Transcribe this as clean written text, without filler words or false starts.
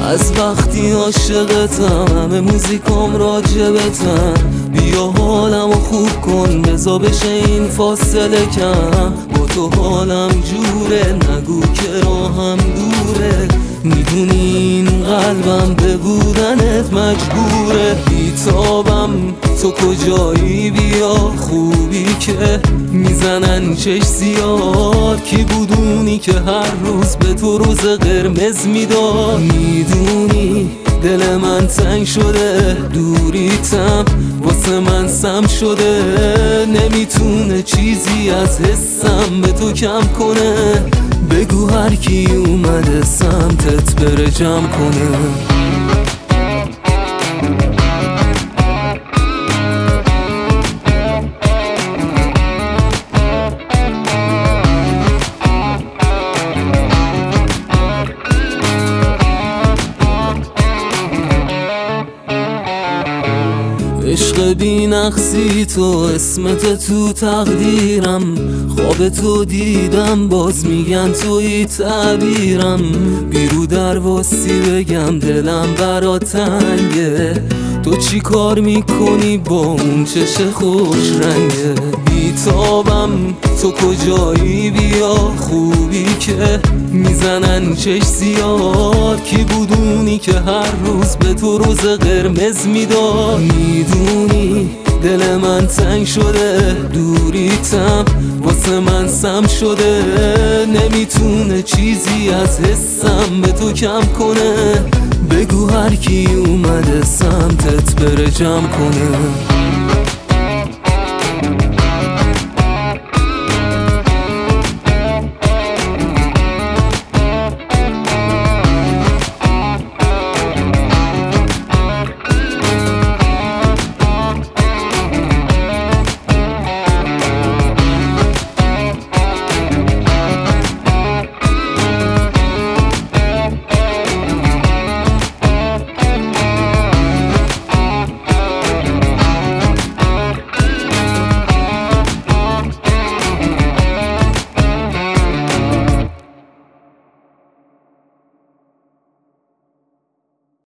از وقتی عاشقتم همه موزیکام راجبتم. بیا حالمو خوب کن بزا بشه این فاصله کم. با تو حالم جوره نگو که راهم دوره. میدونی این قلبم به بودنت مجبوره. بیتابم تو کجایی بیا خوبی که میزنن چش زیاد. کی بودونی که هر روز به تو روز قرمز میداد. میدونی دل من تنگ شده دوریتم واسه من سم شده. نمیتونه چیزی از حسم به تو کم کنه. بگو هر کی اومده سمتت بره جمع کنه. عشق بی نقصی تو اسمت تو تقدیرم. خواب تو دیدم باز میگن توی تعبیرم. بیرو در واسی بگم دلم برا تنگه. تو چی کار میکنی با اون چش خوش رنگه. بیتابم تو کجایی بیا خوبی که میزنن چش زیاد. کی بودونی که هر روز به تو روز قرمز میداد. میدونی دل من تنگ شده دوریتم واسه من سم شده. نمیتونه چیزی از حسم به تو کم کنه. بگو هر کی اومده سمتت بره جمع کنه.